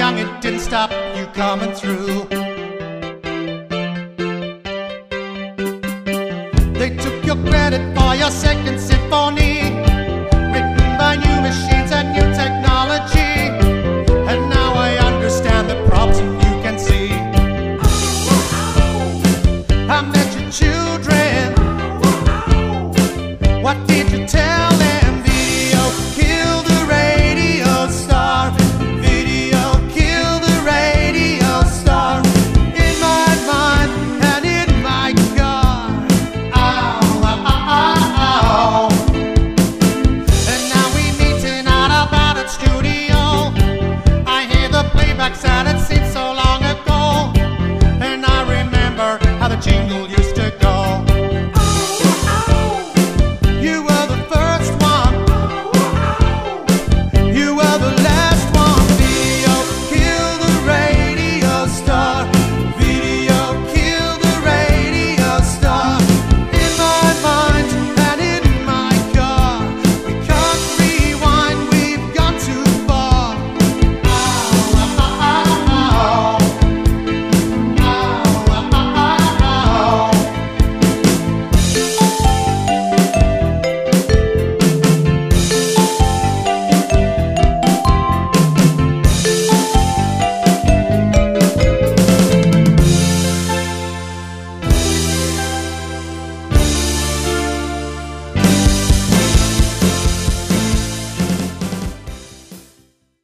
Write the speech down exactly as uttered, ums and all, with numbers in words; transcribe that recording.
young, it didn't stop you coming through. They took your credit for your second symphony, written by new machines and new technology. And now I understand the problems you can see. I met your children. What did you tell them? Video killed the radio star. Video killed the radio star. In my mind and in my car. Ow, ow, ow, ow. And now we meeting out about a studio. I hear the playback sound, it seems so long ago. And I remember how the jingle used to go.